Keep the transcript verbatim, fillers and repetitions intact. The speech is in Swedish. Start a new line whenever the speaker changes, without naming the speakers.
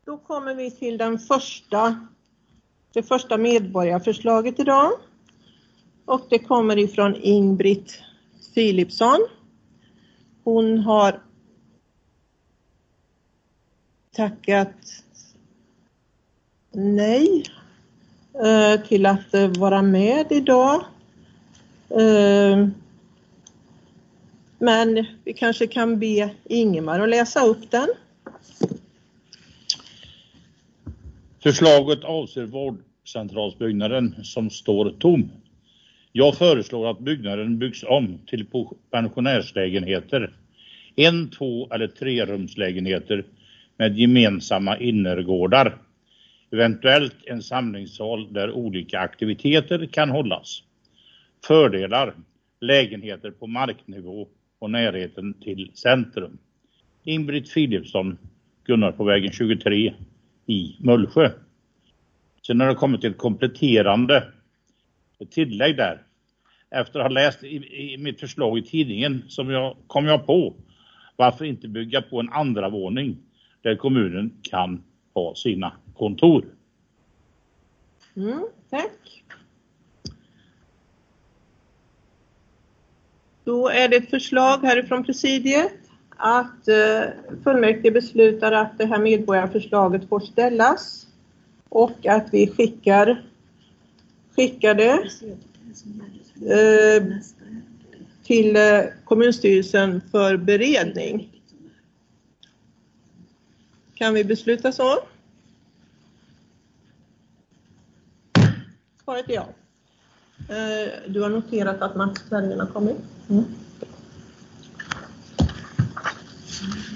Då kommer vi till den första, det första medborgarförslaget idag. Och det kommer ifrån Ingbritt Philipsson. Hon har tackat nej eh, till att eh, vara med idag. Eh, men vi kanske kan be Ingemar att läsa upp den.
Förslaget avser vårdcentralsbyggnaden som står tom. Jag föreslår att byggnaden byggs om till pensionärslägenheter. En, två eller tre rumslägenheter med gemensamma innergårdar. Eventuellt en samlingssal där olika aktiviteter kan hållas. Fördelar: lägenheter på marknivå och närheten till centrum. Ingbritt Philipsson, Gunnar på vägen tjugotre i Mullsjö. Sen har det kommit ett kompletterande tillägg där. Efter att ha läst i, i mitt förslag i tidningen som jag kom jag på varför inte bygga på en andra våning där kommunen kan ha sina kontor.
Mm, tack. Då är det ett förslag härifrån presidiet att eh, fullmäktige beslutar att det här medborgarförslaget får ställas och att vi skickar, skickar det eh, till eh, kommunstyrelsen för beredning. Kan vi besluta så? Svaret är ja. Eh, du har noterat att Mats Bergen har kommit. Mm.